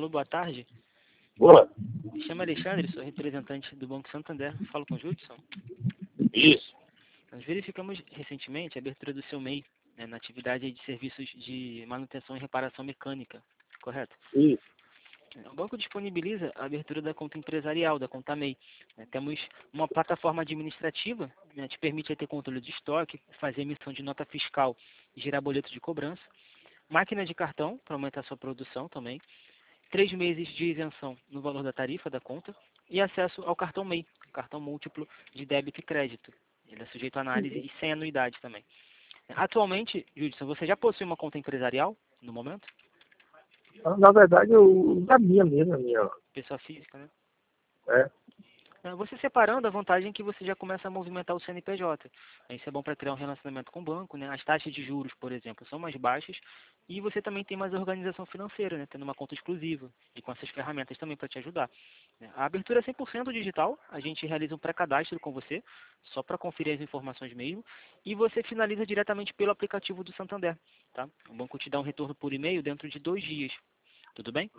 Alô, boa tarde. Boa. Me chamo Alexandre, sou representante do Banco Santander. Falo com o Judson. Isso. Nós verificamos recentemente a abertura do seu MEI, né, na atividade de serviços de manutenção e reparação mecânica, correto? Isso. O banco disponibiliza a abertura da conta empresarial, da conta MEI. Temos uma plataforma administrativa, né, que permite ter controle de estoque, fazer emissão de nota fiscal e gerar boleto de cobrança. Máquina de cartão, para aumentar sua produção também. 3 meses de isenção no valor da tarifa da conta. E acesso ao cartão MEI, cartão múltiplo de débito e crédito. Ele é sujeito a análise e sem anuidade também. Atualmente, Judson, você já possui uma conta empresarial no momento? Na verdade, eu sabia mesmo a minha. Pessoa física, né? É. Você separando, a vantagem é que você já começa a movimentar o CNPJ. Isso é bom para criar um relacionamento com o banco, né? As taxas de juros, por exemplo, são mais baixas e você também tem mais organização financeira, né? Tendo uma conta exclusiva e com essas ferramentas também para te ajudar. A abertura é 100% digital, a gente realiza um pré-cadastro com você, só para conferir as informações mesmo, e você finaliza diretamente pelo aplicativo do Santander, tá? O banco te dá um retorno por e-mail dentro de 2 dias. Tudo bem?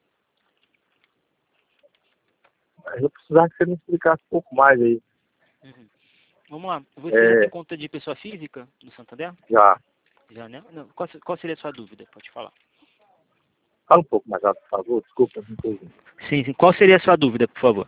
Eu precisava que você me explicasse um pouco mais aí. Uhum. Vamos lá. Você já tem conta de pessoa física no Santander? Já. Já, né? Não. Qual seria a sua dúvida? Pode falar. Fala um pouco mais alto, por favor. Desculpa, não entendi. Sim. Qual seria a sua dúvida, por favor?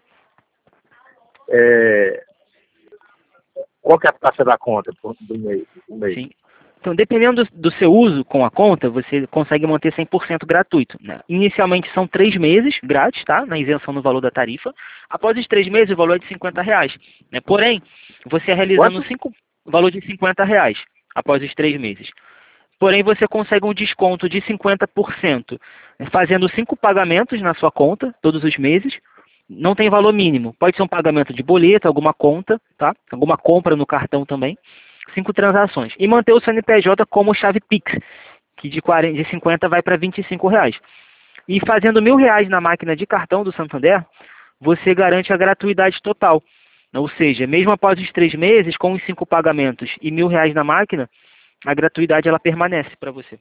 Qual que é a taxa da conta do mês? Sim. Então, dependendo do seu uso com a conta, você consegue manter 100% gratuito, né? Inicialmente são 3 meses grátis, tá? Na isenção no valor da tarifa. Após os 3 meses, o valor é de R$ 50, né? Porém, você realizando o valor de R$ 50 após os 3 meses. Porém, você consegue um desconto de 50%, né, fazendo 5 pagamentos na sua conta, todos os meses. Não tem valor mínimo. Pode ser um pagamento de boleto, alguma conta, tá? Alguma compra no cartão também. 5 transações. E manter o CNPJ como chave Pix, que de 50 vai para R$ 25. E fazendo R$ 1.000 na máquina de cartão do Santander, você garante a gratuidade total. Ou seja, mesmo após os 3 meses, com os 5 pagamentos e R$ 1.000 na máquina, a gratuidade ela permanece para você.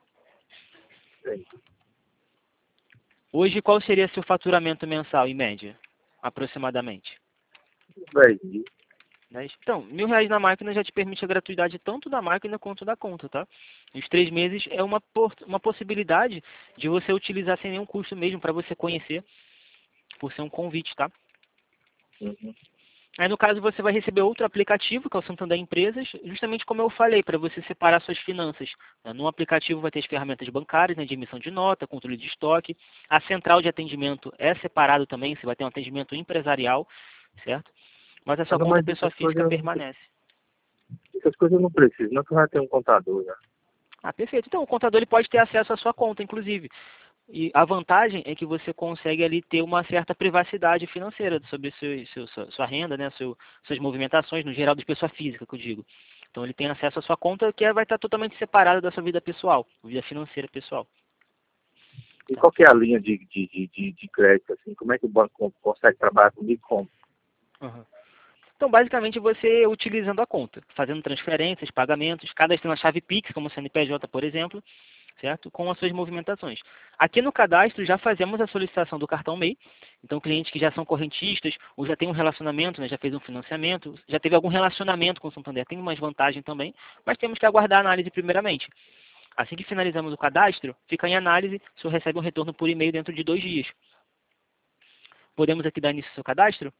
Hoje, qual seria seu faturamento mensal, em média, aproximadamente? 10 mil. Então, R$ 1.000 na máquina já te permite a gratuidade tanto da máquina quanto da conta, tá? Os 3 meses é uma possibilidade de você utilizar sem nenhum custo mesmo para você conhecer, por ser um convite, tá? Uhum. Aí, no caso, você vai receber outro aplicativo, que é o Santander Empresas, justamente como eu falei, para você separar suas finanças. No aplicativo vai ter as ferramentas bancárias, né, de emissão de nota, controle de estoque. A central de atendimento é separado também, você vai ter um atendimento empresarial, certo? Mas a sua conta pessoa física permanece. Essas coisas eu não preciso, não que vai ter um contador já. Ah, perfeito. Então, o contador ele pode ter acesso à sua conta, inclusive. E a vantagem é que você consegue ali ter uma certa privacidade financeira sobre sua renda, né, suas movimentações, no geral, de pessoa física, que eu digo. Então, ele tem acesso à sua conta que vai estar totalmente separada da sua vida pessoal, vida financeira pessoal. E qual que é a linha de crédito, assim? Como é que o banco consegue trabalhar comigo? Como? Uhum. Então, basicamente, você utilizando a conta, fazendo transferências, pagamentos, cadastrando a chave Pix, como o CNPJ, por exemplo, certo? Com as suas movimentações. Aqui no cadastro já fazemos a solicitação do cartão MEI. Então, clientes que já são correntistas ou já têm um relacionamento, né, já fez um financiamento, já teve algum relacionamento com o Santander, tem umas vantagens também, mas temos que aguardar a análise primeiramente. Assim que finalizamos o cadastro, fica em análise, o senhor recebe um retorno por e-mail dentro de 2 dias. Podemos aqui dar início ao seu cadastro?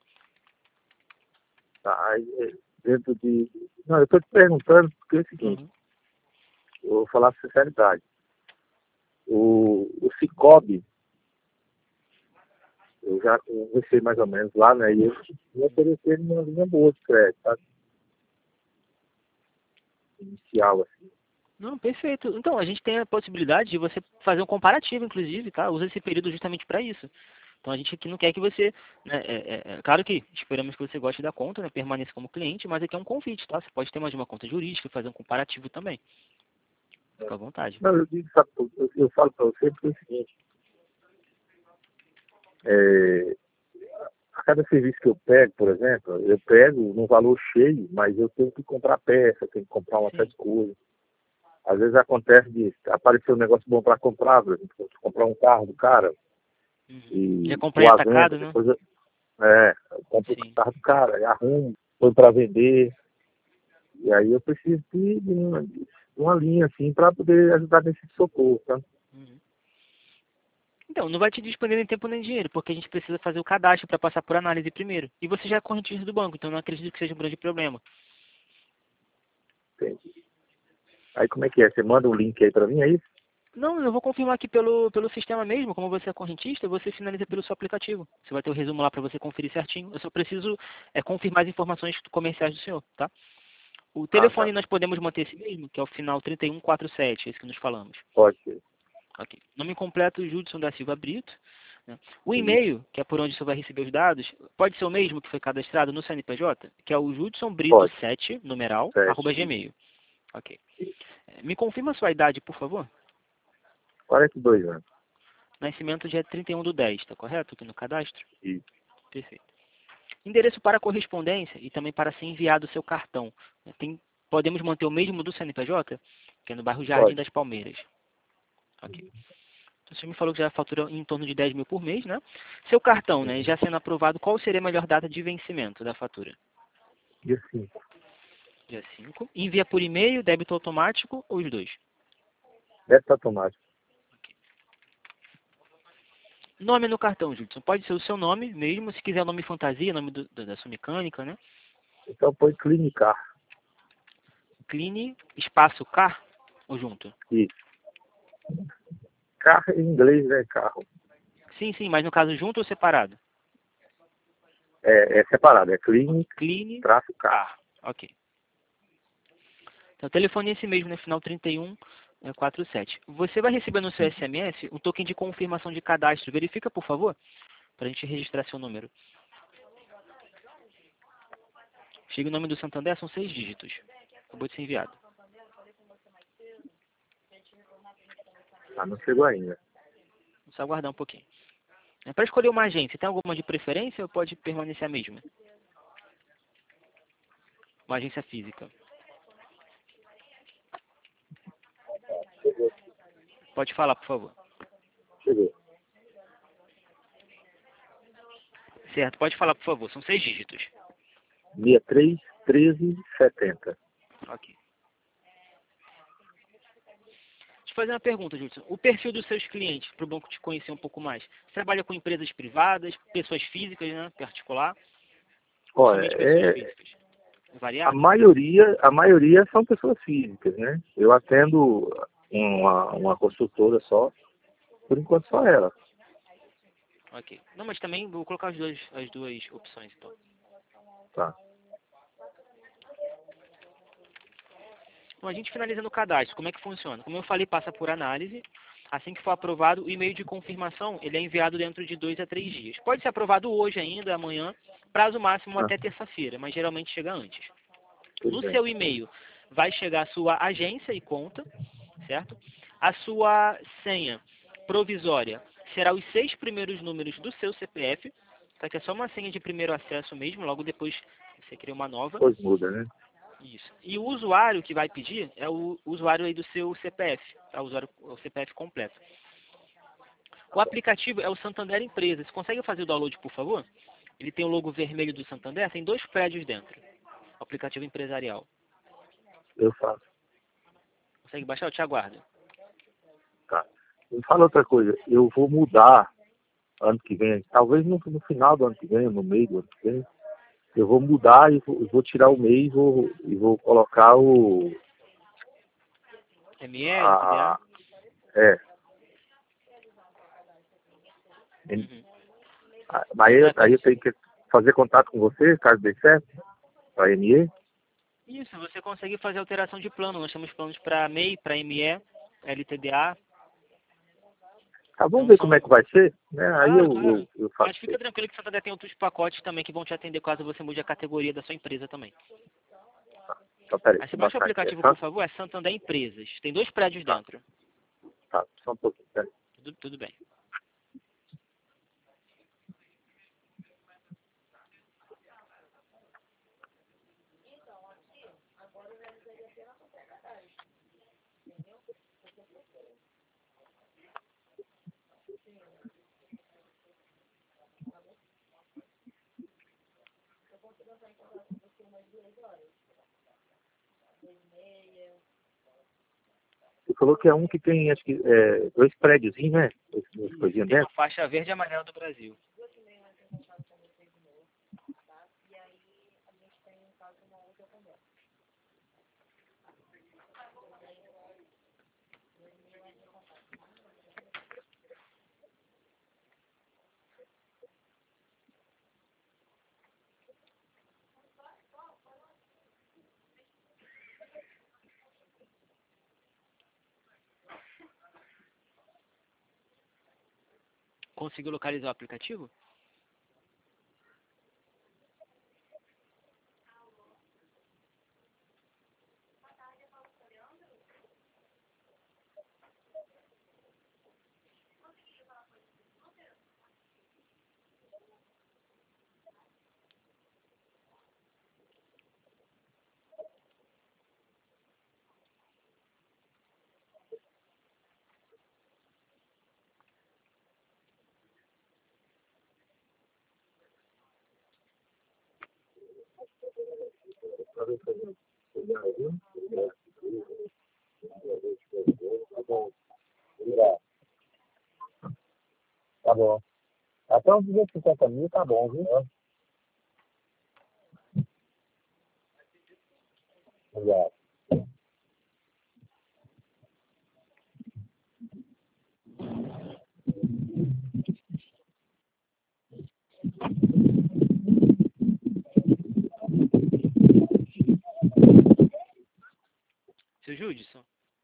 Tá, dentro de... Não, eu estou te perguntando porque é o seguinte, eu vou falar com sinceridade. O Cicobi, eu já conversei mais ou menos lá, né? E eles me ofereceram uma linha boa de crédito, sabe? Inicial, assim. Não, perfeito. Então, a gente tem a possibilidade de você fazer um comparativo, inclusive, tá? Usa esse período justamente para isso. Então, a gente aqui não quer que você... Né, claro que esperamos que você goste da conta, né? Permaneça como cliente, mas aqui é um convite, tá? Você pode ter mais de uma conta jurídica e fazer um comparativo também. Fica à vontade. Não, eu digo, sabe, eu falo para você porque é o seguinte, a cada serviço que eu pego, por exemplo, eu pego num valor cheio, mas eu tenho que comprar peça, tenho que comprar uma série de coisas. Às vezes acontece de aparecer um negócio bom para comprar, por exemplo, comprar um carro do cara, Já E comprei o atacado, avento, né? depois eu compro o Sim. carro do cara, aí arrumo, põe para vender. E aí eu preciso de uma linha assim para poder ajudar nesse socorro, tá? Uhum. Então, não vai te despender nem tempo nem dinheiro, porque a gente precisa fazer o cadastro para passar por análise primeiro. E você já é correntista do banco, então não acredito que seja um grande problema. Entendi. Aí como é que é? Você manda um link aí para mim, é isso? Não, eu vou confirmar aqui pelo sistema mesmo, como você é correntista, você finaliza pelo seu aplicativo. Você vai ter o resumo lá para você conferir certinho. Eu só preciso confirmar as informações comerciais do senhor, tá? O Ah, tá. telefone nós podemos manter esse mesmo, que é o final 3147, esse que nos falamos. Pode ser. Ok. Nome completo, Judson da Silva Brito. Né? O Isso. e-mail, que é por onde você vai receber os dados, pode ser o mesmo que foi cadastrado no CNPJ, que é o Pode. judsonbrito7, numeral, arroba 7. gmail. Ok. Me confirma a sua idade, por favor? 42 anos. Nascimento dia 31/10, tá correto? Aqui no cadastro? Isso. Perfeito. Endereço para correspondência e também para ser enviado o seu cartão. Podemos manter o mesmo do CNPJ, que é no bairro Jardim Pode. das Palmeiras. Ok. Então, você me falou que já fatura em torno de 10 mil por mês, né? Seu cartão, né, Uhum. já sendo aprovado, qual seria a melhor data de vencimento da fatura? Dia 5. Dia 5. Envia por e-mail, débito automático ou os dois? Débito automático. Nome no cartão, Judson. Pode ser o seu nome mesmo, se quiser o nome fantasia, nome da sua mecânica, né? Então põe clinicar. Clean, espaço car ou junto? Isso. Carro em inglês, né? Carro. Sim, sim, mas no caso junto ou separado? É separado. É clinic, Clean, traço carro. car. Ok. Então, o telefone é esse mesmo, né? Final 3147. Você vai receber no seu SMS um token de confirmação de cadastro. Verifica, por favor, para a gente registrar seu número. Chega o nome do Santander, são 6 dígitos. Acabou de ser enviado. Ah, não chegou ainda. Vamos só aguardar um pouquinho. Para escolher uma agência, tem alguma de preferência ou pode permanecer a mesma? Uma agência física. Chegou. Pode falar, por favor. Chegou. Certo, pode falar, por favor. São 6 dígitos. 63 13 70. Ok. Deixa eu fazer uma pergunta, Judson. O perfil dos seus clientes, para o banco te conhecer um pouco mais. Você trabalha com empresas privadas, pessoas físicas, né? Particular, ou Olha, somente pessoas físicas? É a variado? maioria são pessoas físicas, né? Eu atendo uma construtora só, por enquanto só ela. Ok. Não, mas também vou colocar as duas opções, então. Tá. Bom, a gente finaliza no cadastro. Como é que funciona? Como eu falei, passa por análise. Assim que for aprovado, o e-mail de confirmação ele é enviado dentro de 2 a 3 dias. Pode ser aprovado hoje ainda, amanhã, prazo máximo Ah, até terça-feira, mas geralmente chega antes. tudo No bem. seu e-mail vai chegar a sua agência e conta, certo? A sua senha provisória será os 6 primeiros números do seu CPF, tá? Que é só uma senha de primeiro acesso mesmo, logo depois você cria uma nova. Depois muda, né? Isso. E o usuário que vai pedir é o usuário aí do seu CPF, tá? O CPF completo. O aplicativo é o Santander Empresa. Você consegue fazer o download, por favor? Ele tem o logo vermelho do Santander, tem 2 prédios dentro. O aplicativo empresarial. Eu faço. Consegue baixar? Eu te aguardo. Tá. Me fala outra coisa. Eu vou mudar ano que vem, talvez no final do ano que vem, no meio do ano que vem, eu vou mudar e vou tirar o MEI e vou colocar ME, LTDA? a, é, Uhum. mas É, aí eu tenho que fazer contato com você, caso dê certo, para a ME. isso, você consegue fazer alteração de plano. Nós temos planos para MEI, para ME, LTDA. Tá, vamos Então ver como é são. que vai ser, né? Aí Claro, claro. eu faço Mas fica isso. tranquilo que o Santander tem outros pacotes também que vão te atender caso você mude a categoria da sua empresa também. Então, peraí, Aí deixa você eu baixa o baixar aqui. aplicativo, por favor, é Santander Empresas. Tem 2 prédios Tá, dentro. tá, só um pouquinho, peraí. Tudo bem. Você falou que é um que tem, acho que, dois prédiozinhos, né? Esse coisinha Tem uma dentro. faixa verde e amarela do Brasil. Conseguiu localizar o aplicativo? Tá bom. Até uns 250 mil tá bom, viu? Obrigado. Seu Judson?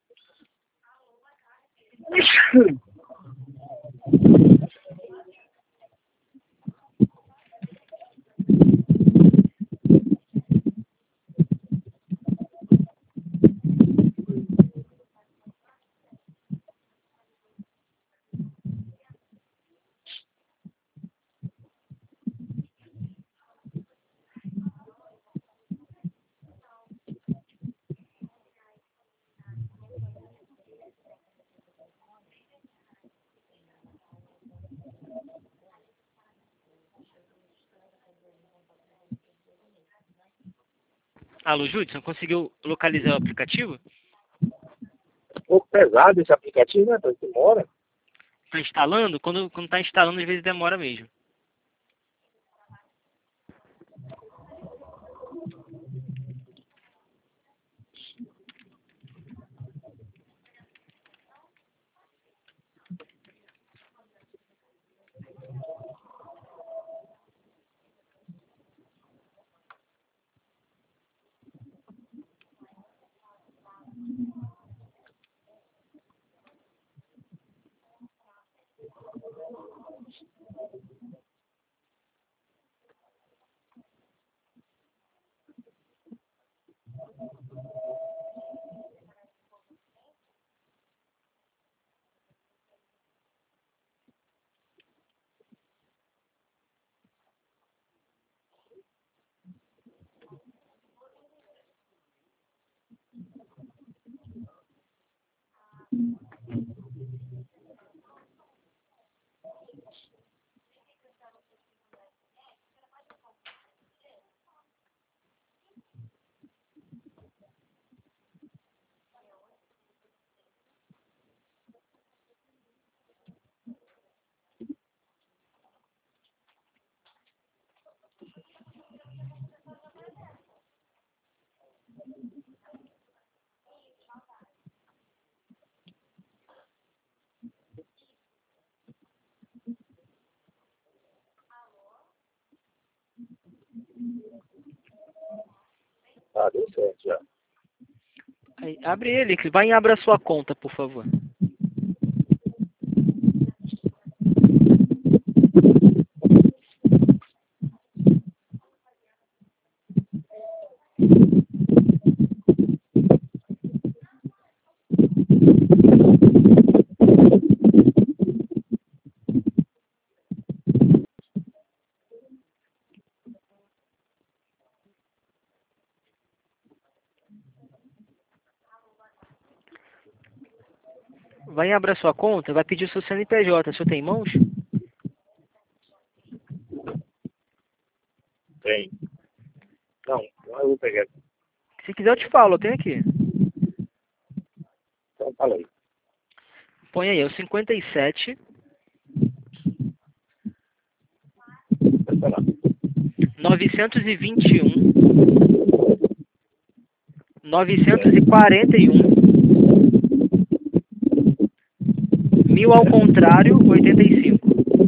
Alô, Judson, conseguiu localizar o aplicativo? Um pouco pesado esse aplicativo, né? Porque demora. Está instalando? Quando está instalando, às vezes demora mesmo. Tá, deu certo já. Aí, abre ele, vai e abre a sua conta, por favor. Vai e abre a sua conta, vai pedir o seu CNPJ. O senhor tem em mãos? Tem. Não eu vou pegar. Se quiser eu te falo, eu tenho aqui. Então tá. Fala aí. Põe aí, é o 57 Vai falar. 921 941 1000 ao contrário 85.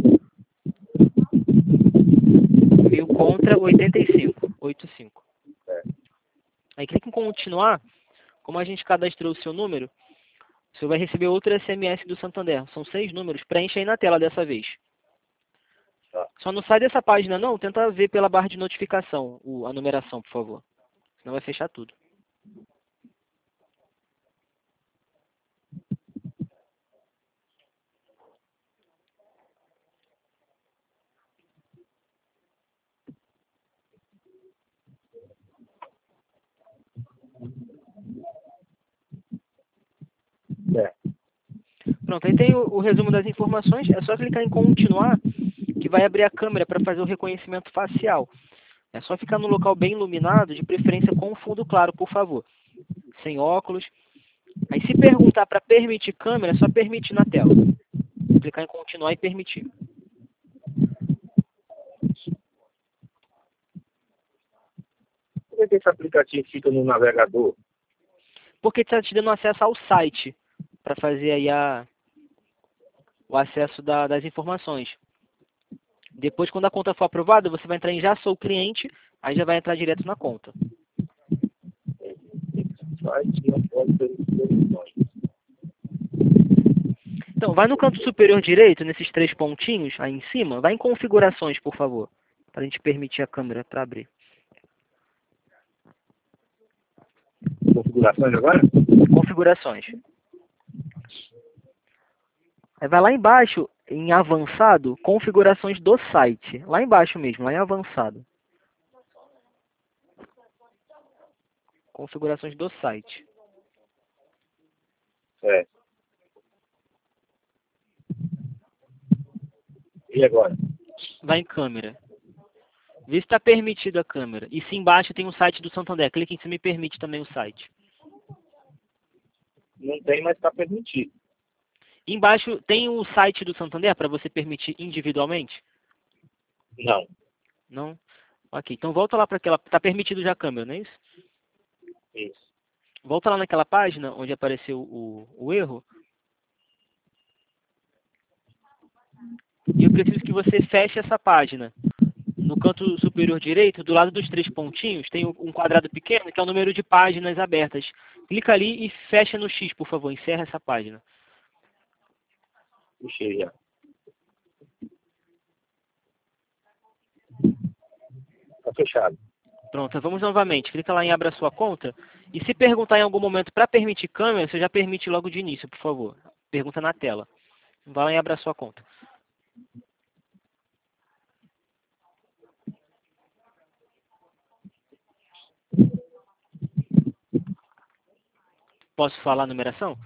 1000 contra 85. 85. É. Aí clica em continuar. Como a gente cadastrou o seu número, você vai receber outro SMS do Santander. São 6 números. Preenche aí na tela dessa vez. Tá. Só não sai dessa página não. Tenta ver pela barra de notificação a numeração, por favor. Senão vai fechar tudo. É. Pronto, aí tem o resumo das informações. É só clicar em continuar que vai abrir a câmera para fazer o reconhecimento facial. É só ficar no local bem iluminado, de preferência com fundo claro, por favor. Sem óculos. Aí se perguntar para permitir câmera, é só permitir na tela. Clicar em continuar e permitir. Por que esse aplicativo fica no navegador? Porque está te dando acesso ao site para fazer aí o acesso das informações. Depois, quando a conta for aprovada, você vai entrar em Já Sou Cliente, aí já vai entrar direto na conta. Site não pode ter informações. Então, vai no canto superior direito, nesses 3 pontinhos, aí em cima, vai em configurações, por favor, para a gente permitir a câmera para abrir. Configurações agora? Configurações. Aí vai lá embaixo, em avançado, configurações do site. Lá embaixo mesmo, lá em avançado. Configurações do site. É. E agora? Vai em câmera. Vê se está permitida a câmera. E se embaixo tem o site do Santander. Clique em cima e permite também o site. Não tem, mas está permitido. Embaixo tem o site do Santander para você permitir individualmente? Não. Não? Ok, então volta lá para aquela... Está permitido já a câmera, não é isso? Isso. Volta lá naquela página onde apareceu o erro. E eu preciso que você feche essa página. No canto superior direito, do lado dos 3 pontinhos, tem um quadrado pequeno que é o número de páginas abertas. Clica ali e fecha no X, por favor. Encerra essa página. Puxei já. Está fechado. Pronto, vamos novamente. Clica lá em Abra Sua Conta. E se perguntar em algum momento para permitir câmera, você já permite logo de início, por favor. Pergunta na tela. Vai lá em Abra Sua Conta. Posso falar a numeração?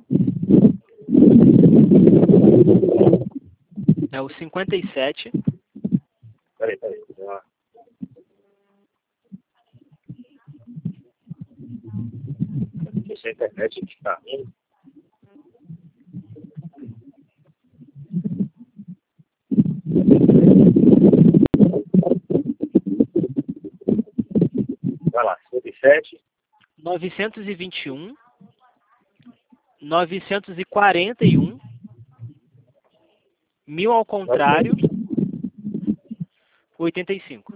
É o 57. Peraí. Vamos lá. Essa internet aqui está ruim. Vai lá, 57. 921. 941. 1000 ao contrário. 85.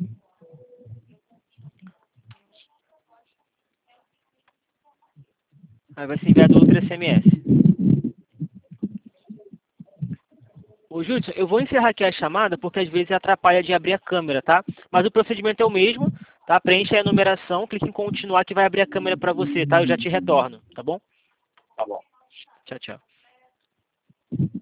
Aí vai ser enviado outro SMS. Ô, Júlio, eu vou encerrar aqui a chamada porque às vezes atrapalha de abrir a câmera, tá? Mas o procedimento é o mesmo, tá? Preenche aí a numeração, clique em continuar que vai abrir a câmera para você, tá? Eu já te retorno, tá bom? Tá bom. Tchau, tchau.